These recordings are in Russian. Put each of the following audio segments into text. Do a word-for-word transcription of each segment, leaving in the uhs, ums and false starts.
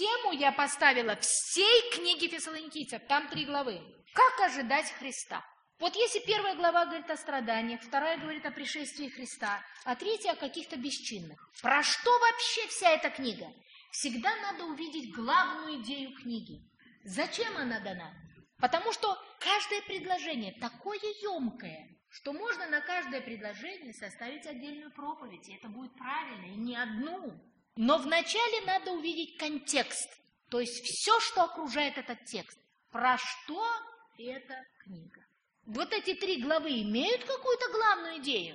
тему я поставила всей книги Фессалоникийцев, там три главы. Как ожидать Христа? Вот если первая глава говорит о страданиях, вторая говорит о пришествии Христа, а третья о каких-то бесчинных. Про что вообще вся эта книга? Всегда надо увидеть главную идею книги. Зачем она дана? Потому что каждое предложение такое емкое, что можно на каждое предложение составить отдельную проповедь, и это будет правильно, и не одну. Но вначале надо увидеть контекст, то есть все, что окружает этот текст. Про что эта книга? Вот эти три главы имеют какую-то главную идею.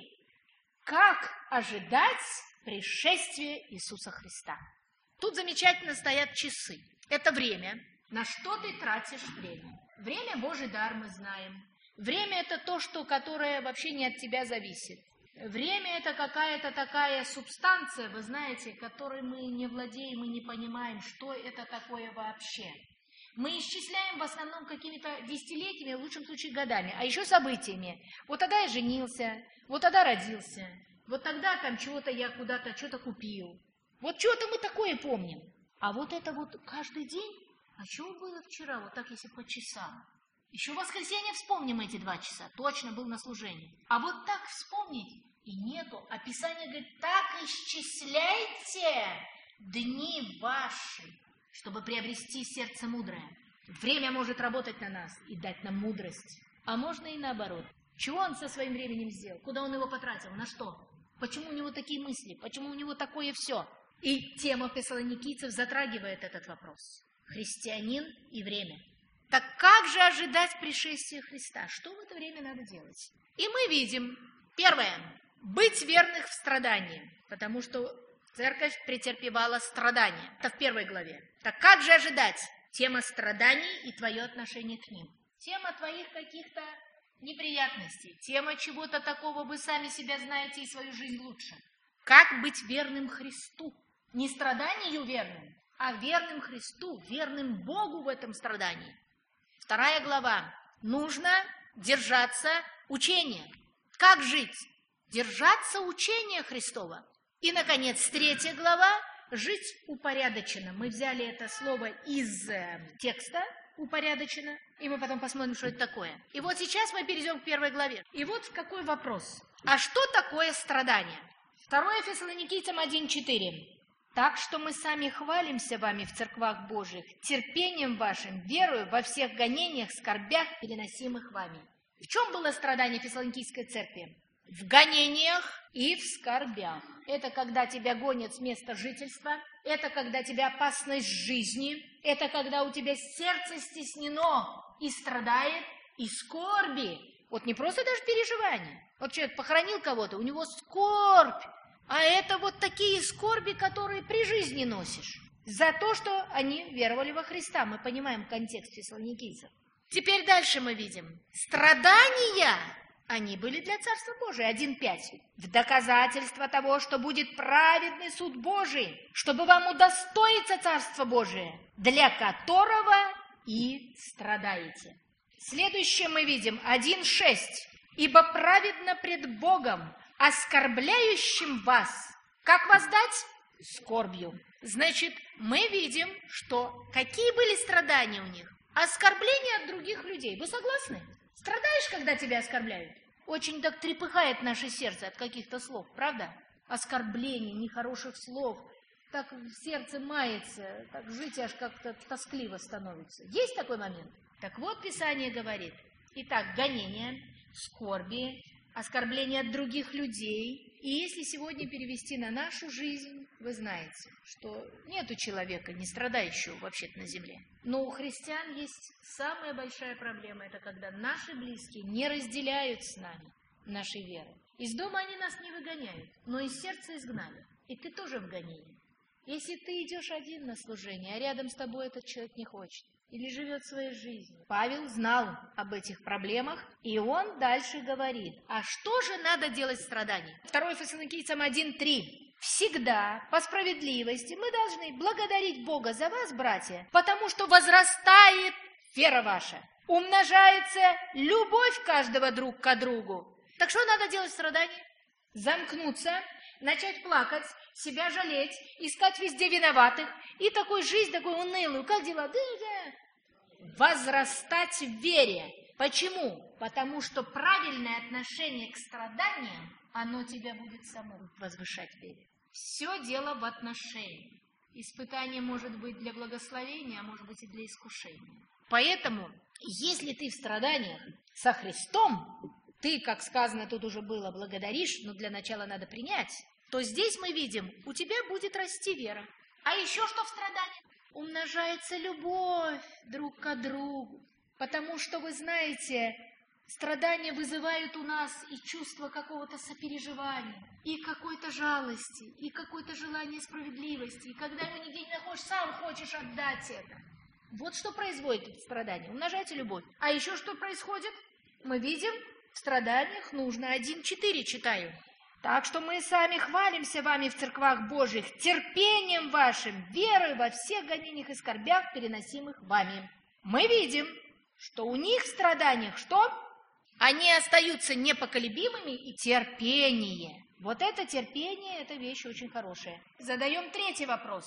Как ожидать пришествия Иисуса Христа? Тут замечательно стоят часы. Это время. На что ты тратишь время? Время – Божий дар, мы знаем. Время – это то, что, которое вообще не от тебя зависит. Время – это какая-то такая субстанция, вы знаете, которой мы не владеем и не понимаем, что это такое вообще. Мы исчисляем в основном какими-то десятилетиями, в лучшем случае годами, а еще событиями. Вот тогда я женился, вот тогда родился, вот тогда там чего-то я куда-то что-то купил. Вот что-то мы такое помним. А вот это вот каждый день, а что было вчера, вот так если по часам. Еще в воскресенье вспомним эти два часа, точно был на служении. А вот так вспомнить и нету. А Писание говорит, так исчисляйте дни ваши, чтобы приобрести сердце мудрое. Время может работать на нас и дать нам мудрость. А можно и наоборот. Чего он со своим временем сделал? Куда он его потратил? На что? Почему у него такие мысли? Почему у него такое все? И тема Фессалоникийцев затрагивает этот вопрос. Христианин и время. Так как же ожидать пришествия Христа? Что в это время надо делать? И мы видим, первое, быть верных в страдании, потому что церковь претерпевала страдания. Это в первой главе. Так как же ожидать? Тема страданий и твое отношение к ним. Тема твоих каких-то неприятностей. Тема чего-то такого, вы сами себя знаете и свою жизнь лучше. Как быть верным Христу? Не страданию верным, а верным Христу, верным Богу в этом страдании. Вторая глава. Нужно держаться учения. Как жить? Держаться учения Христова. И, наконец, третья глава. Жить упорядоченно. Мы взяли это слово из э, текста упорядоченно, и мы потом посмотрим, что это такое. И вот сейчас мы перейдем к первой главе. И вот какой вопрос. А что такое страдание? Второе Фессалоникийцам один четыре. Так что мы сами хвалимся вами в церквах Божьих, терпением вашим, верою во всех гонениях, скорбях, переносимых вами. В чем было страдание Фессалоникийской церкви? В гонениях и в скорбях. Это когда тебя гонят с места жительства, это когда тебя опасность жизни, это когда у тебя сердце стеснено и страдает, и скорби. Вот не просто даже переживания. Вот человек похоронил кого-то, у него скорбь. А это вот такие скорби, которые при жизни носишь. За то, что они веровали во Христа. Мы понимаем контекст фессалоникийцев. Теперь дальше мы видим. Страдания, они были для Царства Божия. один пять. В доказательство того, что будет праведный суд Божий, чтобы вам удостоиться Царства Божия, для которого и страдаете. Следующее мы видим. один шесть. Ибо праведно пред Богом, оскорбляющим вас. Как воздать? Скорбью. Значит, мы видим, что какие были страдания у них? Оскорбления от других людей. Вы согласны? Страдаешь, когда тебя оскорбляют? Очень так трепыхает наше сердце от каких-то слов, правда? Оскорблений, нехороших слов. Так в сердце мается, так жить аж как-то тоскливо становится. Есть такой момент? Так вот, Писание говорит. Итак, гонения, скорби, оскорбления от других людей. И если сегодня перевести на нашу жизнь, вы знаете, что нету человека, не страдающего вообще-то на земле. Но у христиан есть самая большая проблема, это когда наши близкие не разделяют с нами нашей веры. Из дома они нас не выгоняют, но из сердца изгнали. И ты тоже в гонении. Если ты идешь один на служение, а рядом с тобой этот человек не хочет, или живет своей жизнью. Павел знал об этих проблемах, и он дальше говорит, а что же надо делать в страдании? второе Фессалоникийцам один три. Всегда по справедливости мы должны благодарить Бога за вас, братья, потому что возрастает вера ваша, умножается любовь каждого друг к другу. Так что надо делать в страдании? Замкнуться, начать плакать, себя жалеть, искать везде виноватых, и такой жизнь, такой унылую, как дела? Да, да. Возрастать в вере. Почему? Потому что правильное отношение к страданиям, оно тебя будет само возвышать в вере. Все дело в отношении. Испытание может быть для благословения, а может быть и для искушения. Поэтому, если ты в страданиях со Христом, ты, как сказано, тут уже было, благодаришь, но для начала надо принять, то здесь мы видим, у тебя будет расти вера. А еще что в страданиях? Умножается любовь друг к другу. Потому что, вы знаете, страдания вызывают у нас и чувство какого-то сопереживания, и какой-то жалости, и какое-то желание справедливости. И когда его нигде не находишь, сам хочешь отдать это. Вот что производит это страдание. Умножайте любовь. А еще что происходит? Мы видим, в страданиях нужно один четыре читаю. Так что мы сами хвалимся вами в церквах Божьих, терпением вашим, верой во всех гонениях и скорбях, переносимых вами. Мы видим, что у них в страданиях что? Они остаются непоколебимыми и терпение. Вот это терпение, это вещь очень хорошая. Задаем третий вопрос.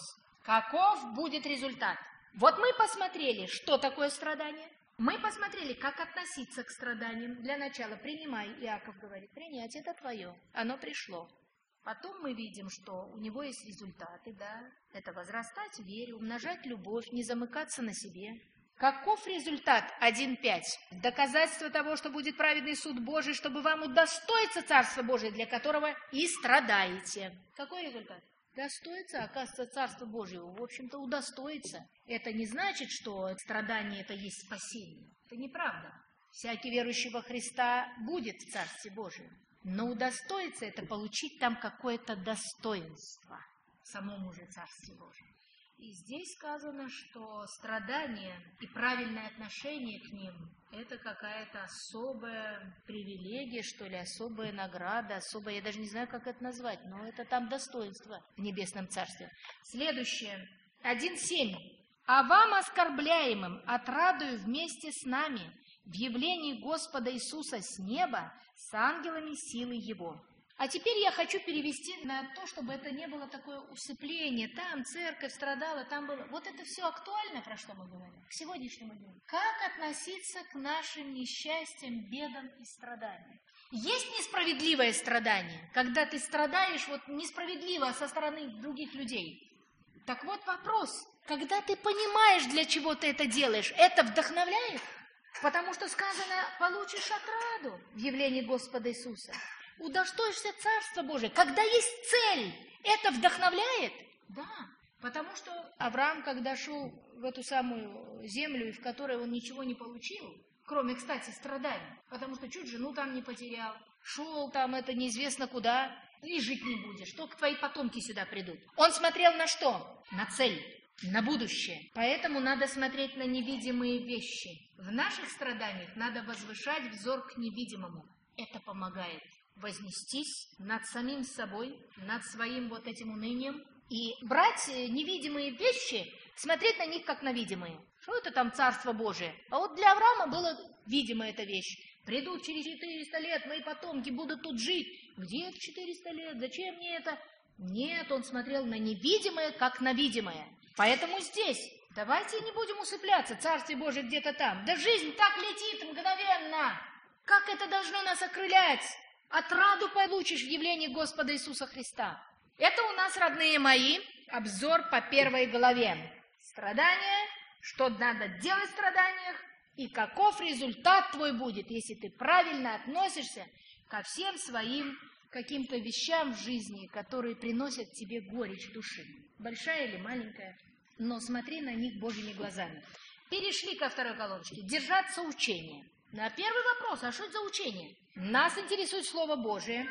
Каков будет результат? Вот мы посмотрели, что такое страдание. Мы посмотрели, как относиться к страданиям. Для начала принимай, Иаков говорит, принять это твое, оно пришло. Потом мы видим, что у него есть результаты, да, это возрастать в вере, умножать любовь, не замыкаться на себе. Каков результат? один пять. Доказательство того, что будет праведный суд Божий, чтобы вам удостоиться Царства Божия, для которого и страдаете. Какой результат? Достоиться, оказывается, Царства Божьего. В общем-то, удостоиться. Это не значит, что страдание – это есть спасение. Это неправда. Всякий верующий во Христа будет в Царстве Божьем. Но удостоиться – это получить там какое-то достоинство в самом уже Царстве Божьем. И здесь сказано, что страдания и правильное отношение к ним – это какая-то особая привилегия, что ли, особая награда, особая, я даже не знаю, как это назвать, но это там достоинство в Небесном Царстве. Следующее, один семь. «А вам, оскорбляемым, отрадую вместе с нами в явлении Господа Иисуса с неба с ангелами силы Его». А теперь я хочу перевести на то, чтобы это не было такое усыпление. Там церковь страдала, там было... Вот это все актуально, про что мы говорим, к сегодняшнему дню. Как относиться к нашим несчастьям, бедам и страданиям? Есть несправедливое страдание, когда ты страдаешь вот несправедливо со стороны других людей. Так вот вопрос, когда ты понимаешь, для чего ты это делаешь, это вдохновляет? Потому что сказано, получишь отраду в явлении Господа Иисуса. Удостоишься Царства Божия. Когда есть цель, это вдохновляет? Да, потому что Авраам, когда шел в эту самую землю, в которой он ничего не получил, кроме, кстати, страданий, потому что чуть жену там не потерял, шел там это неизвестно куда, и жить не будешь, только твои потомки сюда придут. Он смотрел на что? На цель, на будущее. Поэтому надо смотреть на невидимые вещи. В наших страданиях надо возвышать взор к невидимому. Это помогает вознестись над самим собой, над своим вот этим унынием и брать невидимые вещи, смотреть на них как на видимые. Что это там Царство Божие? А вот для Авраама была видимая эта вещь. Придут через четыреста лет, мои потомки будут тут жить. Где это четыреста лет? Зачем мне это? Нет, он смотрел на невидимое, как на видимое. Поэтому здесь давайте не будем усыпляться, Царствие Божие где-то там. Да жизнь так летит мгновенно. Как это должно нас окрылять? Отраду получишь в явлении Господа Иисуса Христа. Это у нас, родные мои, обзор по первой главе. Страдания, что надо делать в страданиях, и каков результат твой будет, если ты правильно относишься ко всем своим каким-то вещам в жизни, которые приносят тебе горечь души. Большая или маленькая, но смотри на них Божьими глазами. Перешли ко второй колоночке. Держаться учения. На первый вопрос, а что это за учение? Нас интересует Слово Божие.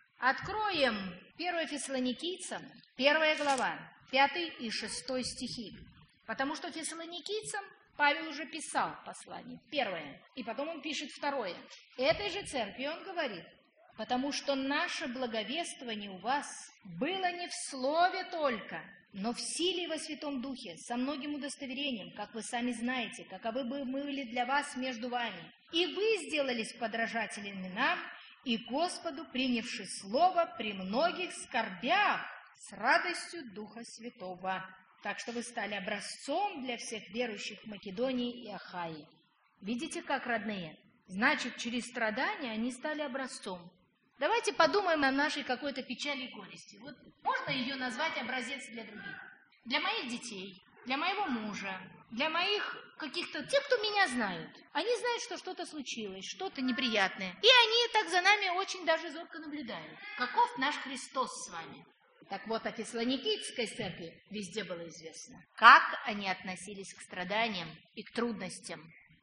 Откроем первое Фессалоникийцам, первая глава, пятый и шестой стихи. Потому что Фессалоникийцам Павел уже писал послание, первое, и потом он пишет второе. Этой же церкви он говорит, потому что наше благовествование у вас было не в слове только, но в силе и во Святом Духе, со многим удостоверением, как вы сами знаете, каковы бы мы были для вас между вами. И вы сделались подражателями нам, и Господу, принявши слово при многих скорбях, с радостью Духа Святого. Так что вы стали образцом для всех верующих в Македонии и Ахайи. Видите, как, родные? Значит, через страдания они стали образцом. Давайте подумаем о нашей какой-то печали и горести. Вот можно ее назвать образец для других? Для моих детей, для моего мужа, для моих каких-то, тех, кто меня знают. Они знают, что что-то случилось, что-то неприятное. И они так за нами очень даже зорко наблюдают. Каков наш Христос с вами? Так вот, о Фессалоникийской церкви везде было известно, как они относились к страданиям и к трудностям.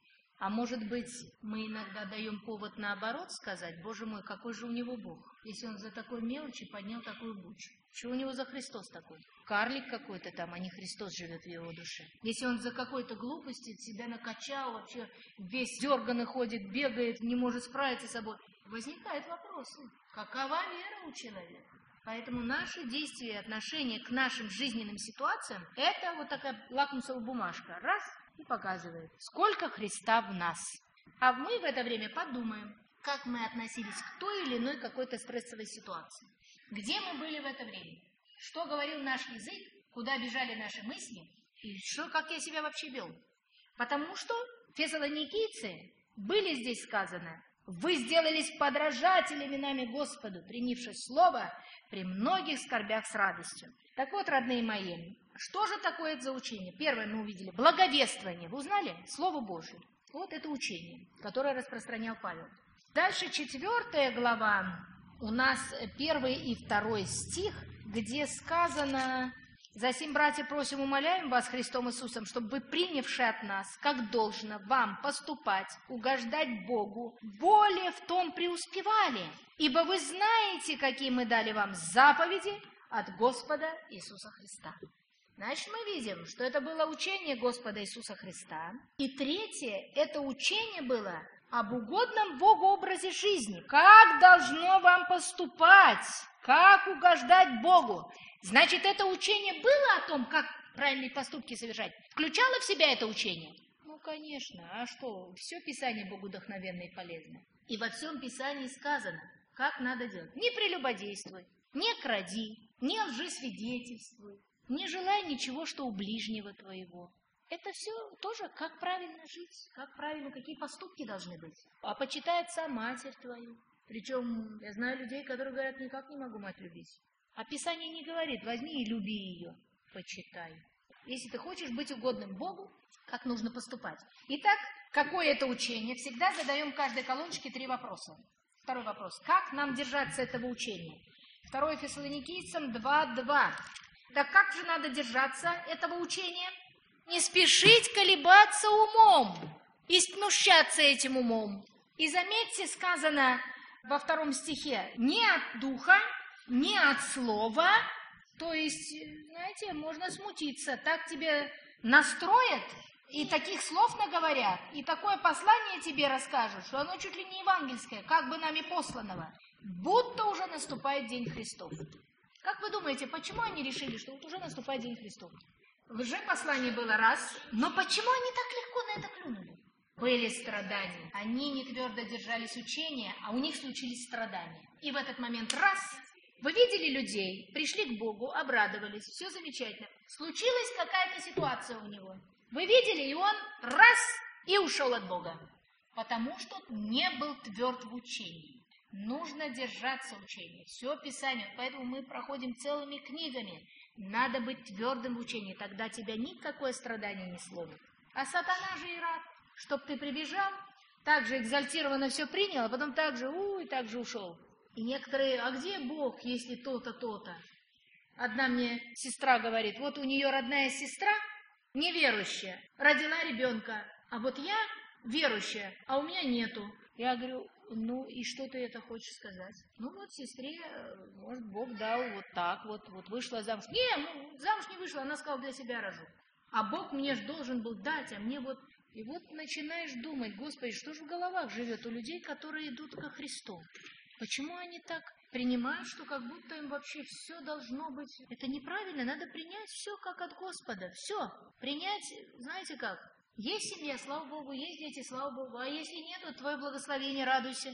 А может быть, мы иногда даем повод наоборот сказать: Боже мой, какой же у него Бог, если он за такой мелочи поднял такую бучу? Что у него за Христос такой? Карлик какой-то там, а не Христос живет в его душе. Если он за какой-то глупости себя накачал, вообще весь дерганый ходит, бегает, не может справиться с собой, возникают вопросы. Какова вера у человека? Поэтому наши действия и отношения к нашим жизненным ситуациям – это вот такая лакмусовая бумажка. Раз – и показывает, сколько Христа в нас. А мы в это время подумаем, как мы относились к той или иной какой-то стрессовой ситуации. Где мы были в это время? Что говорил наш язык? Куда бежали наши мысли? И что, как я себя вообще вел? Потому что фессалоникийцы, были здесь сказано: «Вы сделались подражателями нами Господу, принявши слово при многих скорбях с радостью». Так вот, родные мои, что же такое это за учение? Первое мы увидели – благовествование. Вы узнали? Слово Божие. Вот это учение, которое распространял Павел. Дальше четвертая глава, у нас первый и второй стих, где сказано: «Засим, братья, просим, умоляем вас Христом Иисусом, чтобы вы, принявши от нас, как должно вам поступать, угождать Богу, более в том преуспевали, ибо вы знаете, какие мы дали вам заповеди от Господа Иисуса Христа». Значит, мы видим, что это было учение Господа Иисуса Христа. И третье, это учение было об угодном Богу образе жизни. Как должно вам поступать, как угождать Богу. Значит, это учение было о том, как правильные поступки совершать. Включало в себя это учение? Ну, конечно. А что? Все Писание богодухновенно и полезно. И во всем Писании сказано, как надо делать. Не прелюбодействуй, не кради, не лжесвидетельствуй, не желай ничего, что у ближнего твоего. Это все тоже, как правильно жить, как правильно, какие поступки должны быть. А почитай отца, матерь твою. Причем я знаю людей, которые говорят: никак не могу мать любить. А Писание не говорит: возьми и люби ее. Почитай. Если ты хочешь быть угодным Богу, как нужно поступать. Итак, какое это учение? Всегда задаем каждой колоночке три вопроса. Второй вопрос. Как нам держаться этого учения? Второе Фессалоникийцам два два. Так как же надо держаться этого учения? Не спешить колебаться умом и смущаться этим умом. И заметьте, сказано во втором стихе: не от духа, не от слова. То есть, знаете, можно смутиться. Так тебе настроят, и таких слов наговорят, и такое послание тебе расскажут, что оно чуть ли не евангельское, как бы нами посланного. Будто уже наступает День Христов. Как вы думаете, почему они решили, что вот уже наступает День Христов? Лжепослание было раз, но почему они так легко на это клюнули? Были страдания. Они не твердо держались учения, а у них случились страдания. И в этот момент раз, вы видели людей, пришли к Богу, обрадовались, все замечательно. Случилась какая-то ситуация у него. Вы видели, и он раз, и ушел от Бога. Потому что не был тверд в учении. Нужно держаться учения. Все Писание. Поэтому мы проходим целыми книгами. Надо быть твердым в учении. Тогда тебя никакое страдание не сломит. А сатана же и рад, чтоб ты прибежал, так же экзальтированно все принял, а потом так же, у, и так же ушел. И некоторые: а где Бог, если то-то, то-то? Одна мне сестра говорит: вот у нее родная сестра, неверующая, родила ребенка, а вот я верующая, а у меня нету. Я говорю: ну и что ты это хочешь сказать? Ну вот сестре, может, Бог дал вот так вот, вот вышла замуж. Не, ну, замуж не вышла, она сказала: для себя рожу. А Бог мне же должен был дать, а мне вот... И вот начинаешь думать: Господи, что же в головах живет у людей, которые идут ко Христу? Почему они так принимают, что как будто им вообще все должно быть? Это неправильно, надо принять все как от Господа. Все. Принять, знаете как? Есть семья, слава Богу, есть дети, слава Богу. А если нет, то твое благословение, радуйся.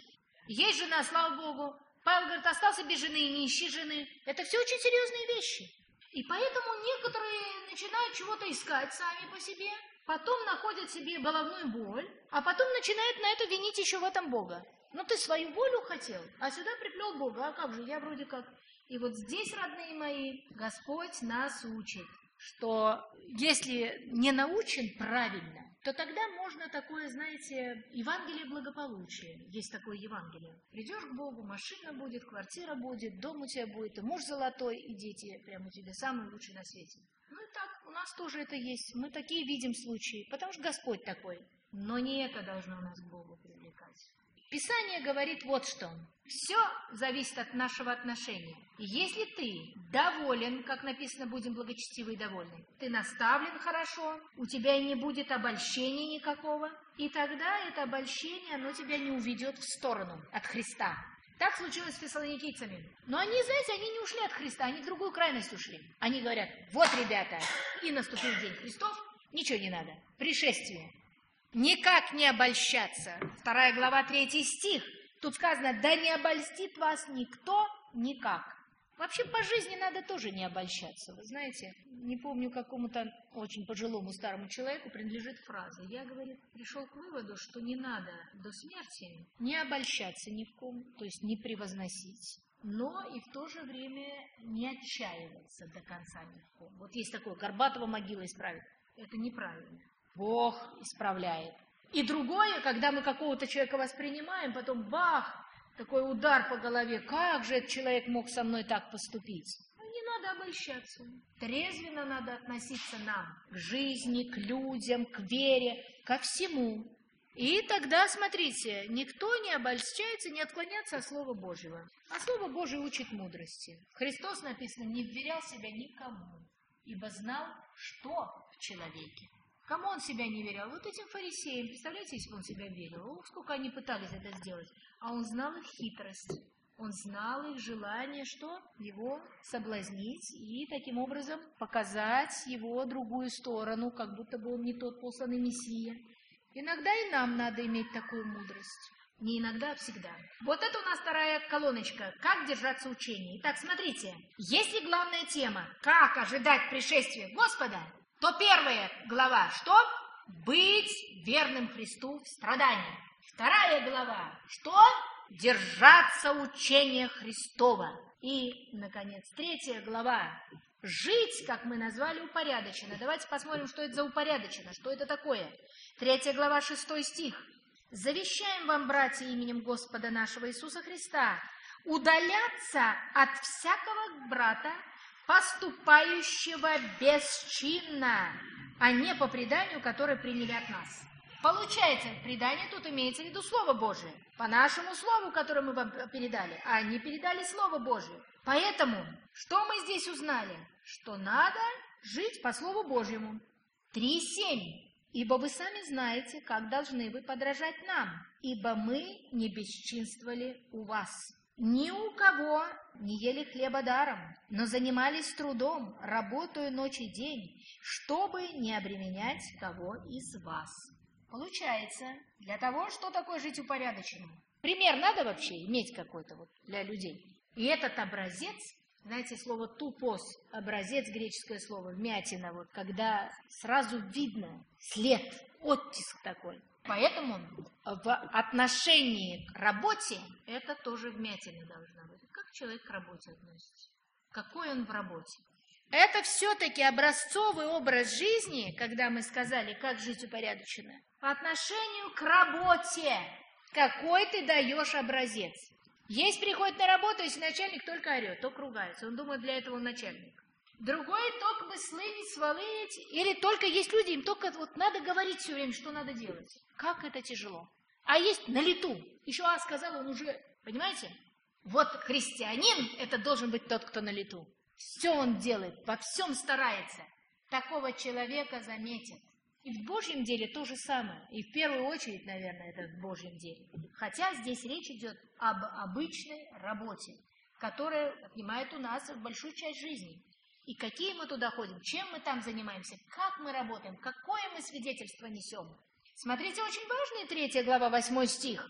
Есть жена, слава Богу. Павел говорит, остался без жены и не ищи жены. Это все очень серьезные вещи. И поэтому некоторые начинают чего-то искать сами по себе, потом находят себе головную боль, а потом начинают на это винить еще в этом Бога. Ну ты свою волю хотел, а сюда приплел Бога. А как же, я вроде как... И вот здесь, родные мои, Господь нас учит, что если не научен правильно, то тогда можно такое, знаете, Евангелие благополучия. Есть такое Евангелие. Придешь к Богу, машина будет, квартира будет, дом у тебя будет, и муж золотой, и дети прямо у тебя самые лучшие на свете. Ну и так, у нас тоже это есть. Мы такие видим случаи, потому что Господь такой. Но не это должно нас к Богу привлекать. Писание говорит вот что. Все зависит от нашего отношения. Если ты доволен, как написано, будем благочестивы и довольны, ты наставлен хорошо, у тебя и не будет обольщения никакого, и тогда это обольщение, оно тебя не уведет в сторону от Христа. Так случилось с фессалоникийцами. Но они, знаете, они не ушли от Христа, они в другую крайность ушли. Они говорят, вот, ребята, и наступил день Христов, ничего не надо, пришествие. Никак не обольщаться. Вторая глава, третий стих. Тут сказано, да не обольстит вас никто никак. Вообще по жизни надо тоже не обольщаться. Вы знаете, не помню, какому-то очень пожилому старому человеку принадлежит фраза. Я, говорит, пришел к выводу, что не надо до смерти не обольщаться ни в ком, то есть не превозносить, но и в то же время не отчаиваться до конца ни в ком. Вот есть такое, Горбатова могила исправит. Это неправильно. Бог исправляет. И другое, когда мы какого-то человека воспринимаем, потом бах, такой удар по голове. Как же этот человек мог со мной так поступить? Ну, не надо обольщаться. Трезвенно надо относиться нам к жизни, к людям, к вере, ко всему. И тогда, смотрите, никто не обольщается, не отклоняется от Слова Божьего. А Слово Божие учит мудрости. Христос, написано, не вверял себя никому, ибо знал, что в человеке. Кому он себя не верил? Вот этим фарисеям. Представляете, если бы он себя верил? Ох, сколько они пытались это сделать. А он знал их хитрость. Он знал их желание, что? Его соблазнить и таким образом показать его другую сторону, как будто бы он не тот посланный Мессия. Иногда и нам надо иметь такую мудрость. Не иногда, а всегда. Вот это у нас вторая колоночка. Как держаться учения. Итак, смотрите. Если главная тема, как ожидать пришествия Господа, то первая глава, что? Быть верным Христу в страдании. Вторая глава, что? Держаться учения Христова. И, наконец, третья глава. Жить, как мы назвали, упорядоченно. Давайте посмотрим, что это за упорядоченно, что это такое. Третья глава, шестой стих. «Завещаем вам, братья, именем Господа нашего Иисуса Христа, удаляться от всякого брата, поступающего бесчинно, а не по преданию, которое приняли от нас». Получается, предание тут имеется в виду Слово Божие. По нашему Слову, которое мы вам передали, а они передали Слово Божие. Поэтому, что мы здесь узнали? Что надо жить по Слову Божьему. три семь. «Ибо вы сами знаете, как должны вы подражать нам, ибо мы не бесчинствовали у вас. Ни у кого не ели хлеба даром, но занимались трудом, работая ночь и день, чтобы не обременять кого из вас». Получается, для того, что такое жить упорядоченно? Пример надо вообще иметь какой-то вот для людей. И этот образец, знаете, слово «тупос», образец, греческое слово, вмятина, вот, когда сразу видно след, оттиск такой. Поэтому в отношении к работе это тоже вмятина должна быть. Как человек к работе относится? Какой он в работе? Это все-таки образцовый образ жизни, когда мы сказали, как жить упорядоченно, по отношению к работе. Какой ты даешь образец? Есть приходит на работу, если начальник только орет, только ругается. Он думает, для этого он начальник. Другой только бы слынить, свалить. Или только есть люди, им только вот надо говорить все время, что надо делать. Как это тяжело. А есть на лету. Еще А сказал, он уже, понимаете? Вот христианин, это должен быть тот, кто на лету. Все он делает, во всем старается. Такого человека заметят. И в Божьем деле то же самое. И в первую очередь, наверное, это в Божьем деле. Хотя здесь речь идет об обычной работе, которая отнимает у нас большую часть жизни. И какие мы туда ходим, чем мы там занимаемся, как мы работаем, какое мы свидетельство несем. Смотрите, очень важная третья глава, восьмой стих.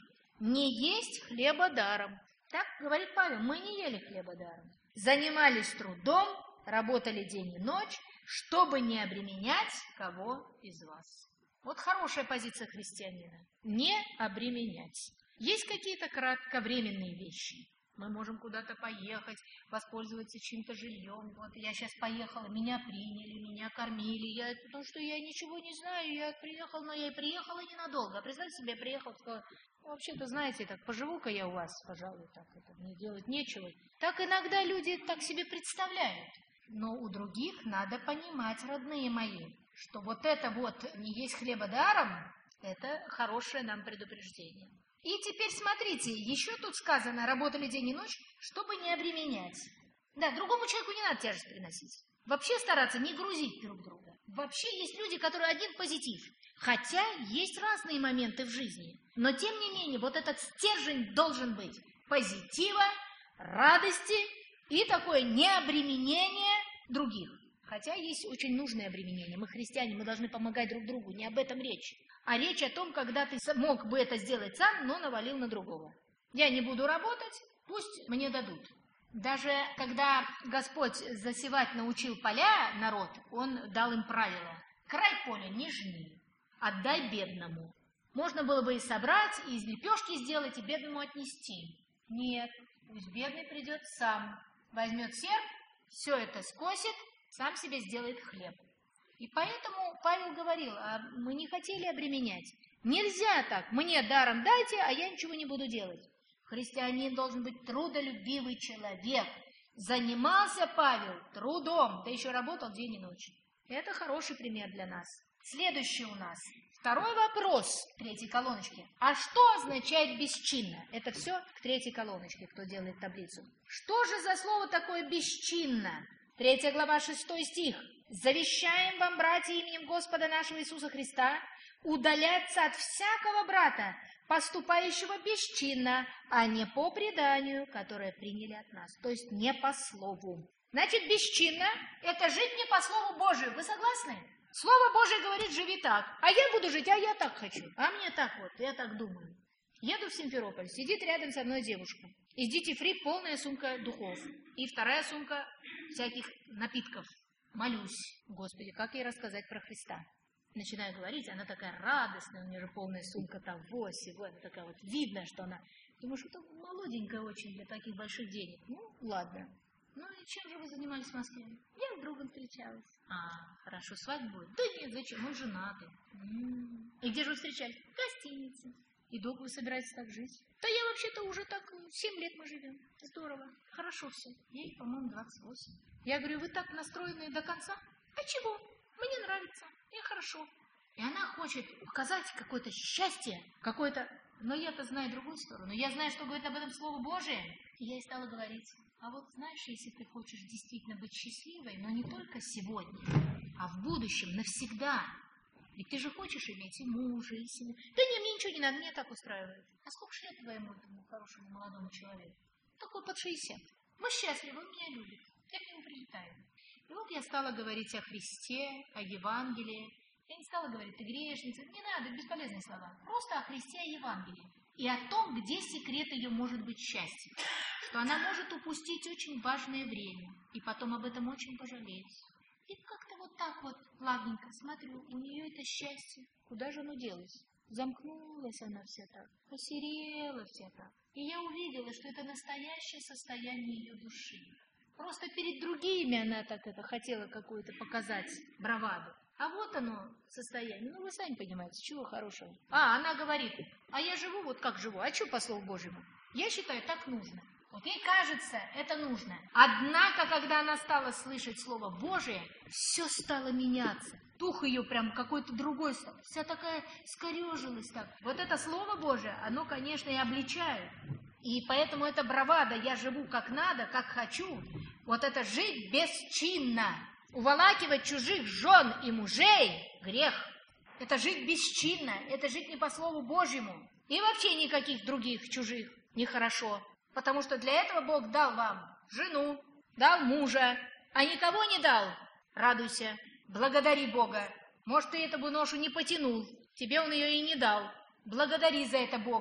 не есть хлеба даром. Так говорит Павел, мы не ели хлеба даром. Занимались трудом, работали день и ночь, чтобы не обременять кого из вас. Вот хорошая позиция христианина. Не обременять. Есть какие-то кратковременные вещи. Мы можем куда-то поехать, воспользоваться чьим-то жильем. Вот я сейчас поехала, меня приняли, меня кормили. Я, потому что я ничего не знаю, я приехала, но я и приехала ненадолго. А представьте себе, я приехала, сказала, ну, вообще-то, знаете, так, поживу-ка я у вас, пожалуй, так, это, мне делать нечего. Так иногда люди так себе представляют. Но у других надо понимать, родные мои, что вот это вот не есть хлеба даром, это хорошее нам предупреждение. И теперь смотрите, еще тут сказано, работали день и ночь, чтобы не обременять. Да, другому человеку не надо тяжесть приносить. Вообще стараться не грузить друг друга. Вообще есть люди, которые один позитив. Хотя есть разные моменты в жизни. Но тем не менее, вот этот стержень должен быть позитива, радости и такое необременение других. Хотя есть очень нужное обременение. Мы христиане, мы должны помогать друг другу. Не об этом речь. А речь о том, когда ты мог бы это сделать сам, но навалил на другого. Я не буду работать, пусть мне дадут. Даже когда Господь засевать научил поля народ, Он дал им правило. Край поля не жни, отдай бедному. Можно было бы и собрать, и из лепешки сделать, и бедному отнести. Нет, пусть бедный придет сам, возьмет серп, все это скосит, сам себе сделает хлеб. И поэтому Павел говорил, а мы не хотели обременять. Нельзя так, мне даром дайте, а я ничего не буду делать. Христианин должен быть трудолюбивый человек. Занимался Павел трудом, да еще работал день и ночь. Это хороший пример для нас. Следующий у нас. Второй вопрос третьей колоночки. А что означает бесчинно? Это все к третьей колоночке, кто делает таблицу. Что же за слово такое бесчинно? Третья глава, шестой стих. «Завещаем вам, братья, именем Господа нашего Иисуса Христа, удаляться от всякого брата, поступающего бесчинно, а не по преданию, которое приняли от нас». То есть не по слову. Значит, бесчинно – это жить не по слову Божию. Вы согласны? Слово Божие говорит, живи так. А я буду жить, а я так хочу. А мне так вот, я так думаю. Еду в Симферополь, сидит рядом со мной девушка. Из Duty Free полная сумка духов. И вторая сумка всяких напитков. Молюсь, Господи, как ей рассказать про Христа? Начинаю говорить, она такая радостная, у нее же полная сумка там, восемь, вот, такая вот, видно, что она... Думаю, что-то молоденькая очень для таких больших денег. Ну, ладно. Ну, и чем же вы занимались в Москве? Я с другом встречалась. А, хорошо, свадьба будет? Да нет, зачем, мы женаты. М-м-м. И где же вы встречались? В гостинице. И долго вы собираетесь так жить? Да я вообще-то уже так, семь лет мы живем. Здорово, хорошо все. Ей, по-моему, двадцать восемь. Я говорю, вы так настроены до конца? А чего? Мне нравится, и хорошо. И она хочет показать какое-то счастье, какое-то... Но я-то знаю другую сторону. Я знаю, что говорит об этом Слово Божие. И я ей стала говорить, а вот знаешь, если ты хочешь действительно быть счастливой, но не только сегодня, а в будущем, навсегда. Ведь ты же хочешь иметь и мужа, и семью. Да нет, мне ничего не надо, мне так устраивает. А сколько же лет твоему этому хорошему молодому человеку? Такой под шестьдесят. Мы счастливы, он меня любит. Я к нему прилетаю. И вот я стала говорить о Христе, о Евангелии. Я не стала говорить, ты грешница. Не надо, бесполезные слова. Просто о Христе, о Евангелии. И о том, где секрет ее может быть счастья. Что она может упустить очень важное время. И потом об этом очень пожалеть. И как-то вот так вот, ладненько, смотрю, у нее это счастье. Куда же оно делось? Замкнулась она вся так, посерела вся так. И я увидела, что это настоящее состояние ее души. Просто перед другими она так это хотела какую-то показать браваду. А вот оно состояние. Ну, вы сами понимаете, чего хорошего. А, она говорит, а я живу вот как живу. А что по Слову Божьему? Я считаю, так нужно. Вот ей кажется, это нужно. Однако, когда она стала слышать Слово Божие, все стало меняться. Дух ее прям какой-то другой стал. Вся такая скорежилась так. Вот это Слово Божие, оно, конечно, и обличает. И поэтому это бравада, я живу как надо, как хочу. Вот это жить бесчинно. Уволакивать чужих жен и мужей – грех. Это жить бесчинно, это жить не по Слову Божьему. И вообще никаких других чужих нехорошо. Потому что для этого Бог дал вам жену, дал мужа, а никого не дал. Радуйся, благодари Бога. Может, ты эту бы ношу не потянул, тебе Он ее и не дал. Благодари за это Бога.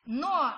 Но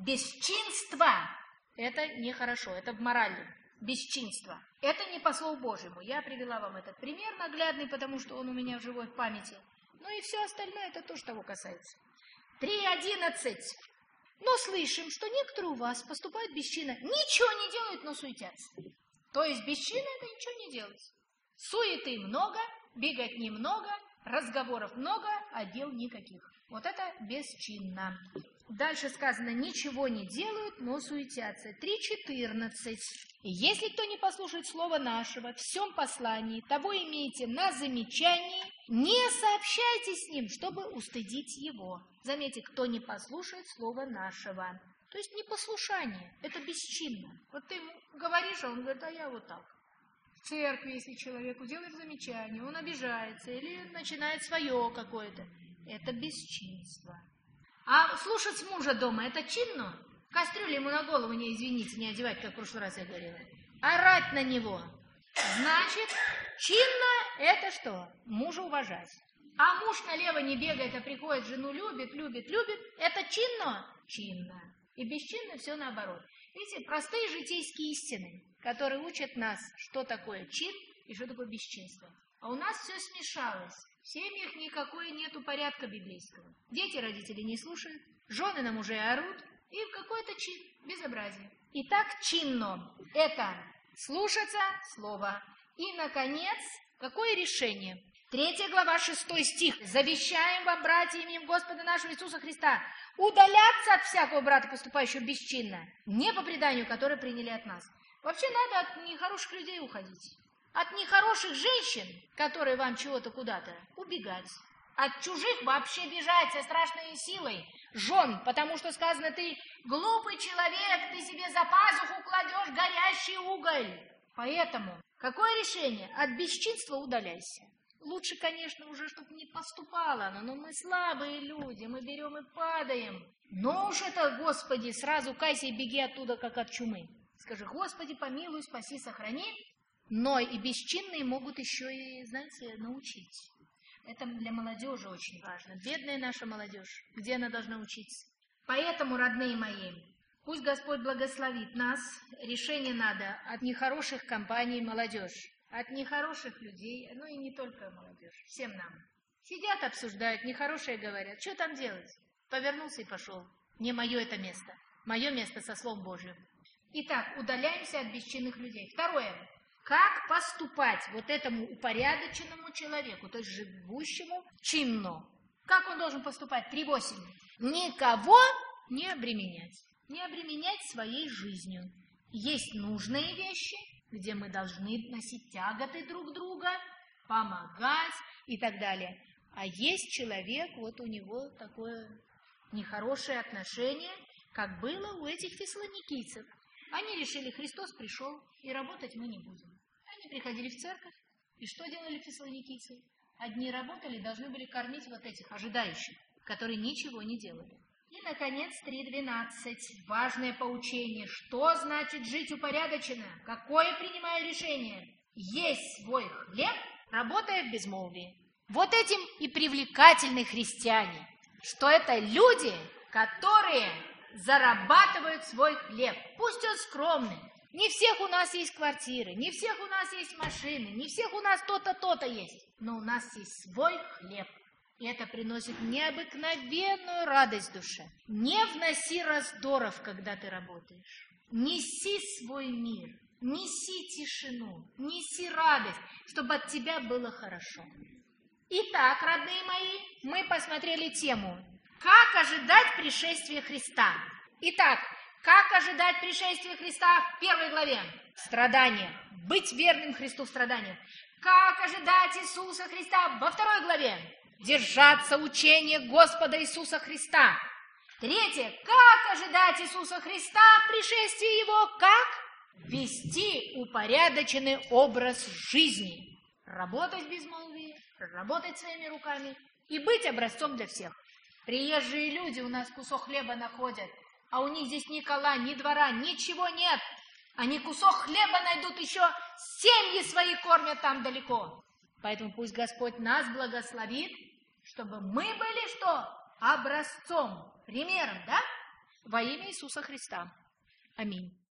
бесчинство – это нехорошо, это в морали. Бесчинство. Это не по Слову Божьему. Я привела вам этот пример наглядный, потому что он у меня в живой памяти. Ну и все остальное, это тоже того касается. три одиннадцать. Но слышим, что некоторые у вас поступают бесчинно. Ничего не делают, но суетятся. То есть бесчинно это ничего не делать. Суеты много, бегать немного, разговоров много, а дел никаких. Вот это бесчинно. Дальше сказано, ничего не делают, но суетятся. три четырнадцать. Если кто не послушает слова нашего в всем послании, того имейте на замечании, не сообщайте с ним, чтобы устыдить его. Заметьте, кто не послушает слова нашего. То есть непослушание, это бесчинно. Вот ты ему говоришь, а он говорит, а я вот так. В церкви, если человеку делаешь замечание, он обижается или начинает свое какое-то. Это бесчинство. А слушать мужа дома, это чинно? Кастрюлю ему на голову, не извините, не одевать, как в прошлый раз я говорила. Орать на него. Значит, чинно это что? Мужа уважать. А муж налево не бегает, а приходит, жену любит, любит, любит. Это чинно? Чинно. И бесчинно все наоборот. Видите, простые житейские истины, которые учат нас, что такое чин и что такое бесчинство. А у нас все смешалось. В семьях никакой нету порядка библейского. Дети родителей не слушают, жены на мужей орут, и какой-то чин, безобразие. Итак, чинно – это слушаться слова. И, наконец, какое решение? Третья глава, шестой стих. «Завещаем вам, братья, именем Господа нашего Иисуса Христа, удаляться от всякого брата, поступающего бесчинно, не по преданию, которое приняли от нас». Вообще надо от нехороших людей уходить. От нехороших женщин, которые вам чего-то куда-то, убегать. От чужих вообще бежать со страшной силой. Жен, потому что сказано, ты глупый человек, ты себе за пазуху кладешь горящий уголь. Поэтому, какое решение? От бесчинства удаляйся. Лучше, конечно, уже, чтобы не поступало оно, но мы слабые люди, мы берем и падаем. Но уж это, Господи, сразу кайся и беги оттуда, как от чумы. Скажи, Господи, помилуй, спаси, сохрани. Но и бесчинные могут еще и, знаете, научить. Это для молодежи очень важно. Бедная наша молодежь, где она должна учиться? Поэтому, родные мои, пусть Господь благословит нас. Решение надо от нехороших компаний молодежь, от нехороших людей, ну и не только молодежь, всем нам. Сидят, обсуждают, нехорошие говорят. Что там делать? Повернулся и пошел. Не мое это место. Мое место со Словом Божьим. Итак, удаляемся от бесчинных людей. Второе. Как поступать вот этому упорядоченному человеку, то есть живущему чинно? Как он должен поступать? три восемь. Никого не обременять. Не обременять своей жизнью. Есть нужные вещи, где мы должны носить тяготы друг друга, помогать и так далее. А есть человек, вот у него такое нехорошее отношение, как было у этих фессалоникийцев. Они решили, Христос пришел, и работать мы не будем. Они приходили в церковь, и что делали фессалоникийцы? Одни работали, должны были кормить вот этих ожидающих, которые ничего не делали. И, наконец, три двенадцать. Важное поучение. Что значит жить упорядоченно? Какое принимаю решение? Есть свой хлеб, работая в безмолвии. Вот этим и привлекательны христиане, что это люди, которые зарабатывают свой хлеб. Пусть он скромный. Не всех у нас есть квартиры, не всех у нас есть машины, не всех у нас то-то, то-то есть. Но у нас есть свой хлеб. И это приносит необыкновенную радость душе. Не вноси раздоров, когда ты работаешь. Неси свой мир, неси тишину, неси радость, чтобы от тебя было хорошо. Итак, родные мои, мы посмотрели тему «Как ожидать пришествия Христа?». Итак, как ожидать пришествия Христа в первой главе? Страдания. Быть верным Христу в страданиях. Как ожидать Иисуса Христа во второй главе? Держаться учения Господа Иисуса Христа. Третье. Как ожидать Иисуса Христа в пришествии Его? Как? Вести упорядоченный образ жизни. Работать в безмолвии, работать своими руками и быть образцом для всех. Приезжие люди у нас кусок хлеба находят, а у них здесь ни кола, ни двора, ничего нет. Они кусок хлеба найдут, еще семьи свои кормят там далеко. Поэтому пусть Господь нас благословит, чтобы мы были что? Образцом, примером, да? Во имя Иисуса Христа. Аминь.